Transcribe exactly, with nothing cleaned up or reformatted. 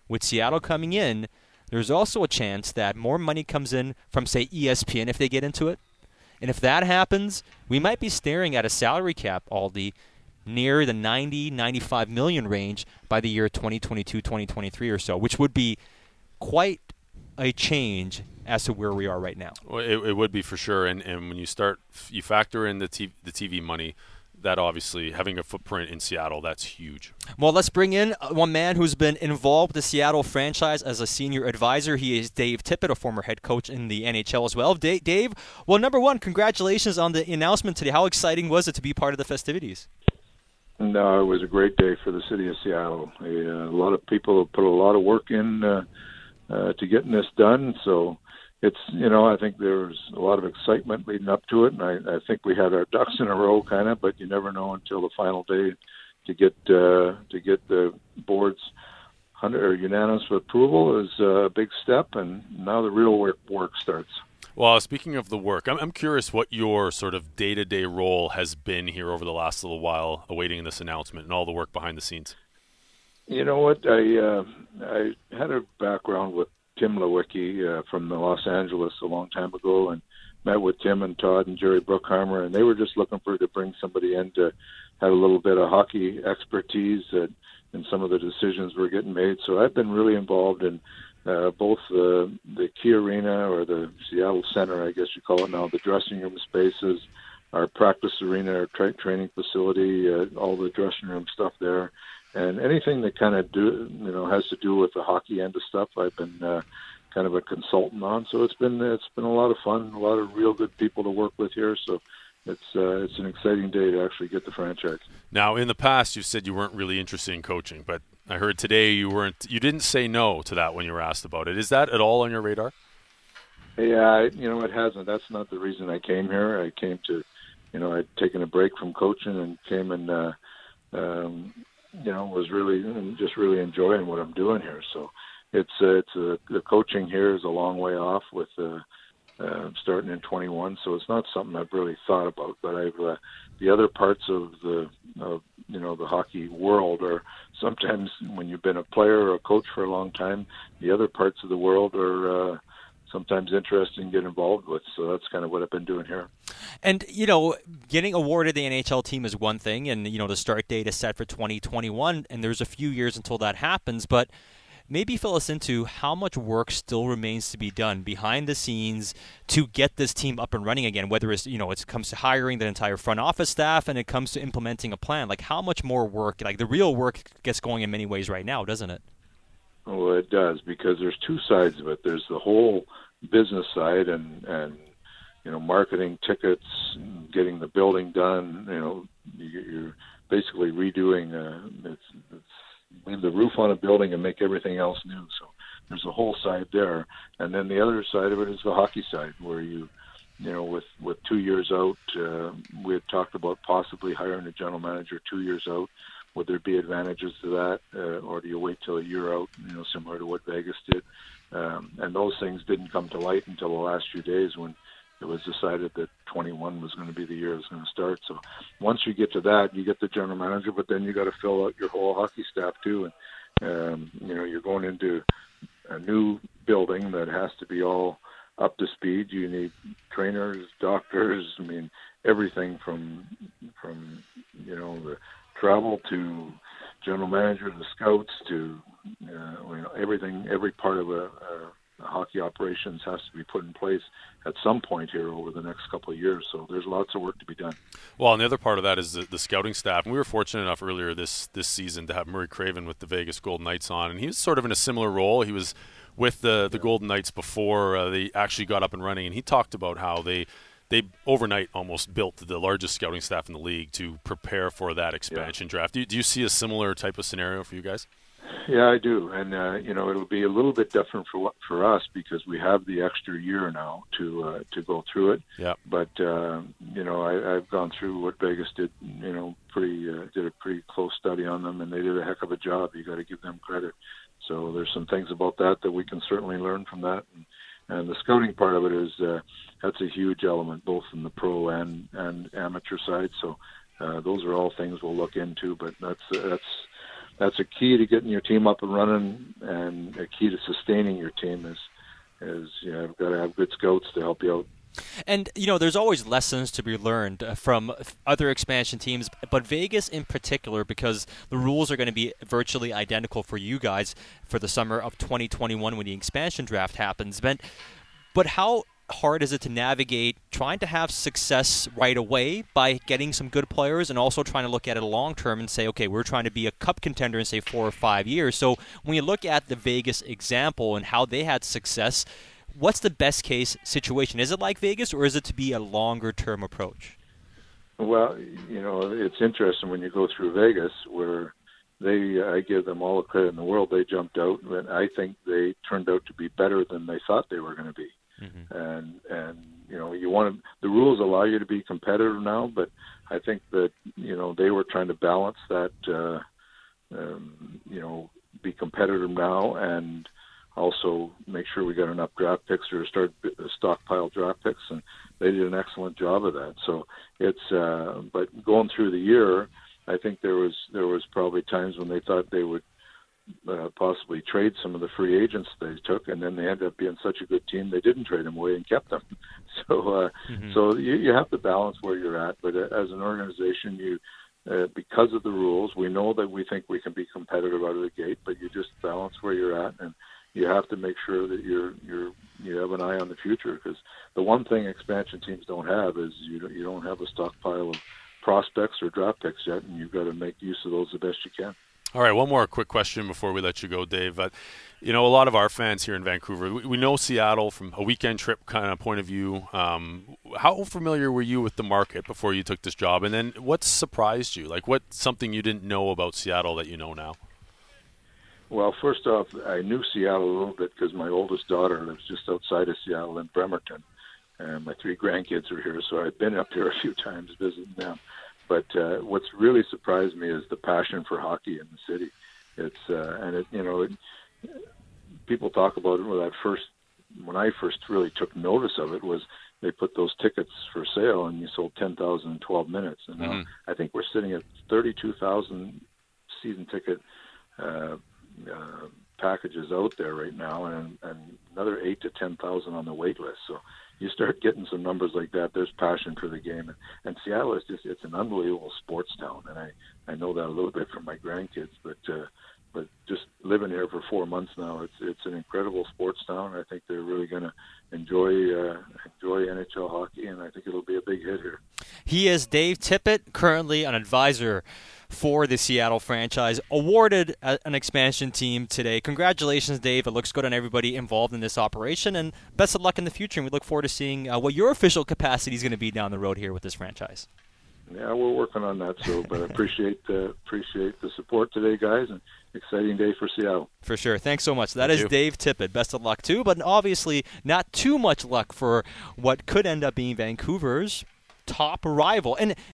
with Seattle coming in, there's also a chance that more money comes in from, say, E S P N if they get into it. And if that happens, we might be staring at a salary cap, Aldi, near the ninety, ninety-five million range by the year twenty twenty-two, twenty twenty-three or so, which would be quite a change as to where we are right now. Well, it, it would be for sure. And, and when you start, you factor in the T V, the T V money, that obviously having a footprint in Seattle, that's huge. Well, let's bring in one man who's been involved with the Seattle franchise as a senior advisor. He is Dave Tippett, a former head coach in the N H L as well. Dave, Dave well, number one, congratulations on the announcement today. How exciting was it to be part of the festivities? No, it was a great day for the city of Seattle. A, a lot of people have put a lot of work in uh, uh, to getting this done, so it's, you know, I think there's a lot of excitement leading up to it, and I, I think we had our ducks in a row, kind of, but you never know until the final day to get uh, to get the board's hundred or unanimous approval is a big step, and now the real work, work starts. Well, speaking of the work, I'm, I'm curious what your sort of day-to-day role has been here over the last little while, awaiting this announcement and all the work behind the scenes. You know what? I uh, I had a background with Tim Lewicki uh, from the Los Angeles a long time ago, and met with Tim and Todd and Jerry Bruckheimer, and they were just looking for to bring somebody in to have a little bit of hockey expertise uh, in some of the decisions were getting made. So I've been really involved in uh, both the the Key Arena, or the Seattle Center, I guess you call it now, the dressing room spaces, our practice arena, our tra- training facility, uh, all the dressing room stuff there. And anything that kind of do, you know, has to do with the hockey end of stuff, I've been uh, kind of a consultant on. So it's been it's been a lot of fun, a lot of real good people to work with here. So it's uh, it's an exciting day to actually get the franchise. Now, in the past, you said you weren't really interested in coaching, but I heard today you weren't. You didn't say no to that when you were asked about it. Is that at all on your radar? Yeah, you know, it hasn't. That's not the reason I came here. I came to, you know, I'd taken a break from coaching and came and. Uh, um, you know, was really just really enjoying what I'm doing here. So it's uh, it's uh, the coaching here is a long way off with uh, uh, starting in twenty-one. So it's not something I've really thought about. But I've uh, the other parts of the of, you know the hockey world are sometimes when you've been a player or a coach for a long time, the other parts of the world are. Uh, sometimes interesting to get involved with. So that's kind of what I've been doing here. And, you know, getting awarded the N H L team is one thing, and, you know, the start date is set for twenty twenty-one, and there's a few years until that happens, but maybe fill us into how much work still remains to be done behind the scenes to get this team up and running again, whether it's, you know, it comes to hiring the entire front office staff and it comes to implementing a plan. Like, how much more work, like the real work gets going in many ways right now, doesn't it? Well, it does, because there's two sides of it. There's the whole business side and, and you know, marketing, tickets, getting the building done. You know, you're basically redoing uh, it's, it's leave the roof on a building and make everything else new. So there's a whole side there. And then the other side of it is the hockey side, where you, you know, with, with two years out, uh, we had talked about possibly hiring a general manager two years out. Would there be advantages to that, uh, or do you wait till a year out, you know, similar to what Vegas did? Um, and those things didn't come to light until the last few days when it was decided that twenty-one was going to be the year it was going to start. So once you get to that, you get the general manager, but then you got to fill out your whole hockey staff too. And, um, you know, you're going into a new building that has to be all up to speed. You need trainers, doctors, I mean, everything from, from you know, the travel to general manager, the scouts, to uh, you know, everything, every part of a, a, a hockey operations has to be put in place at some point here over the next couple of years. So there's lots of work to be done. Well, and the other part of that is the, the scouting staff. And we were fortunate enough earlier this this season to have Murray Craven with the Vegas Golden Knights on, and he was sort of in a similar role. He was with the the Golden Knights before uh, they actually got up and running, and he talked about how they. They overnight almost built the largest scouting staff in the league to prepare for that expansion yeah. draft. Do you, do you see a similar type of scenario for you guys? Yeah, I do. And, uh, you know, it'll be a little bit different for for us because we have the extra year now to uh, to go through it. Yeah. But, uh, you know, I, I've gone through what Vegas did, you know, pretty uh, did a pretty close study on them, and they did a heck of a job. You got to give them credit. So there's some things about that that we can certainly learn from that. And, And the scouting part of it is uh, that's a huge element, both in the pro and, and amateur side. So uh, those are all things we'll look into. But that's that's that's a key to getting your team up and running, and a key to sustaining your team is is you know, you've got to have good scouts to help you out. And, you know, there's always lessons to be learned uh, from other expansion teams, but Vegas in particular, because the rules are going to be virtually identical for you guys for the summer of twenty twenty-one when the expansion draft happens. But, but how hard is it to navigate trying to have success right away by getting some good players and also trying to look at it long term and say, okay, we're trying to be a cup contender in, say, four or five years. So when you look at the Vegas example and how they had success, what's the best case situation? Is it like Vegas, or is it to be a longer term approach? Well, you know, it's interesting when you go through Vegas, where they, I give them all the credit in the world. They jumped out, and I think they turned out to be better than they thought they were going to be. Mm-hmm. And and you know, you want to, the rules allow you to be competitive now, but I think that, you know, they were trying to balance that, uh, um, you know, be competitive now and also make sure we got enough draft picks or start stockpile draft picks, and they did an excellent job of that. So it's, uh, but going through the year, I think there was there was probably times when they thought they would uh, possibly trade some of the free agents they took, and then they ended up being such a good team they didn't trade them away and kept them. So uh, mm-hmm. so you, you have to balance where you're at, but as an organization, you. Uh, because of the rules, we know that we think we can be competitive out of the gate, but you just balance where you're at, and you have to make sure that you're you're you have an eye on the future, because the one thing expansion teams don't have is you don't, you don't have a stockpile of prospects or draft picks yet, and you've got to make use of those the best you can. All right, one more quick question before we let you go, Dave. Uh, you know, a lot of our fans here in Vancouver, we, we know Seattle from a weekend trip kind of point of view. Um, how familiar were you with the market before you took this job? And then what surprised you? Like, what's something you didn't know about Seattle that you know now? Well, first off, I knew Seattle a little bit because my oldest daughter lives just outside of Seattle in Bremerton, and my three grandkids are here, so I've been up there a few times visiting them. But uh, what's really surprised me is the passion for hockey in the city. It's uh, and it, you know, it, people talk about it. When that first, when I first really took notice of it, was they put those tickets for sale, and you sold ten thousand in twelve minutes. And now mm-hmm. I think we're sitting at thirty-two thousand season ticket uh, uh, packages out there right now, and, and another eight to ten thousand on the wait list. So you start getting some numbers like that, there's passion for the game. And, and Seattle is just, it's an unbelievable sports town. And I, I know that a little bit from my grandkids, but, uh, but just living here for four months now, it's, it's an incredible sports town. I think they're really going to enjoy, uh, enjoy N H L hockey, and I think it'll be a big hit here. He is Dave Tippett, currently an advisor for the Seattle franchise, awarded an expansion team today. Congratulations, Dave. It looks good on everybody involved in this operation, and best of luck in the future. And we look forward to seeing uh, what your official capacity is going to be down the road here with this franchise. Yeah, we're working on that, so but I appreciate uh, appreciate the support today, guys, and exciting day for Seattle. For sure. Thanks so much. That Thank is you. Dave Tippett. Best of luck, too, but obviously not too much luck for what could end up being Vancouver's top rival. And